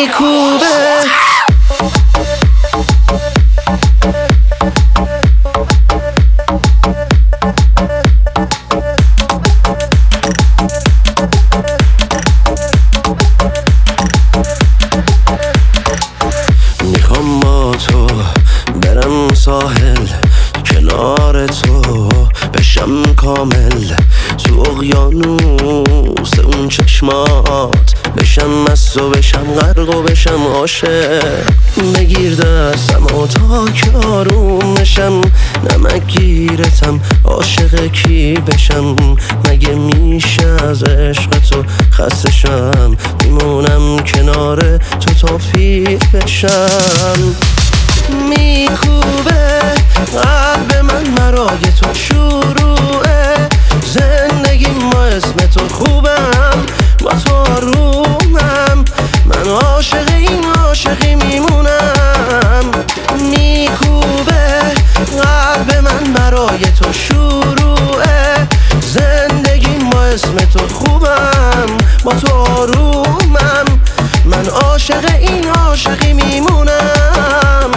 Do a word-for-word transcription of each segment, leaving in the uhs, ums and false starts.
میکوبه. میخوام با تو برم ساحل، کنار تو بشم کامل، تو اقیانوس اون چشمات بشم مست و بشم غرق و بشم عاشق. بگیر دستم و تا که آروم بشم، نمک گیرتم عاشق کی بشم. مگه میشه از عشق تو خسته شم، میمونم کنار تو تا پیر بشم. میکوبه قلب من برای تو شروعه، زندگیم با اسم تو خوبم، با تو آرومم، من عاشق این عاشقی میمونم. میکوبه قلب من برای تو شروعه، زندگیم با اسم تو خوبم، با تو آرومم، من عاشق این عاشقی میمونم.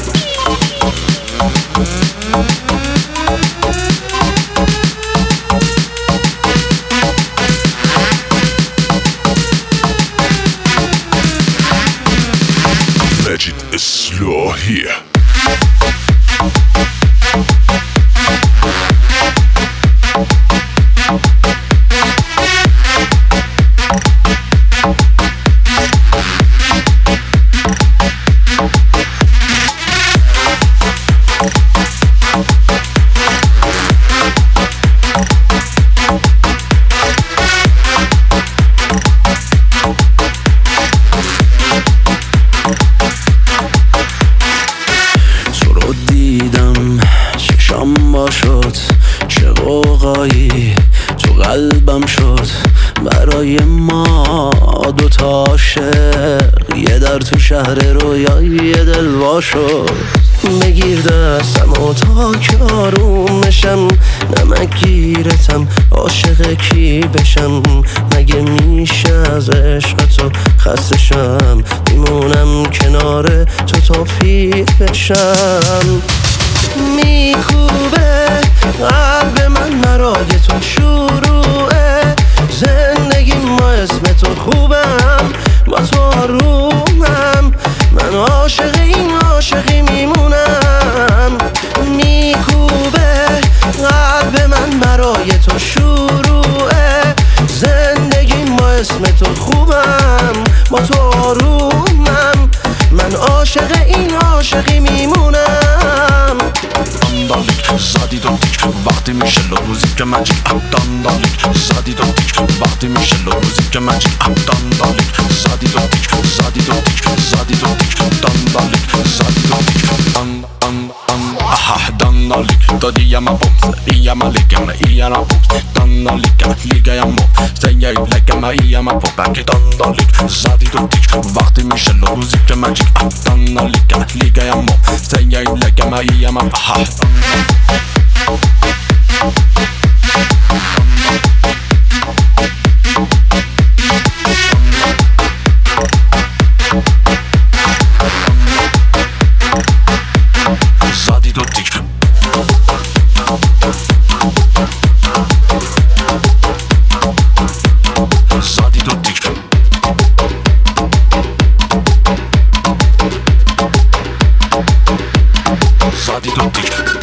Magic Slow here. چشام با شد چه غوغایی تو قلبم شد، برای ما دوتا عاشق، یه در تو شهر رویایی دل وا شد. بگیر دستم و تا که آروم بشم، نمک گیرتم عاشق کی بشم. مگه میشه از عشق تو خسته شم، میمونم کنار تو تا پیر بشم. میکوبه قلب من برای تو شروعه، زندگیم با اسم تو خوبم، با تو آرومم، من عاشق این عاشقی میمونم. میکوبه قلب من برای تو شروعه، زندگیم با اسم تو خوبم، با تو آرومم، من عاشق این عاشقی میمونم. داندالیک زدی دو تیک وقتی میشه روزی که مجیک داندالیک زدی دو تیک وقتی میشه روزی که مجیک داندالیک زدی دو تیک زدی دو تیک زدی دو تیک داندالیک زدی دو تیک دان دان دان آها داندالیک دادی یا ما بومس یا ما لیگم یا ما بومس داندالیک لیگا یا ما سیای لیگم یا ما بومس داندالیک زدی دو تیک وقتی میشه روزی که مجیک داندالیک لیگا یا ما سیای لیگم یا ما آها زدی دو تیک زدی دو تیک زدی دو تیک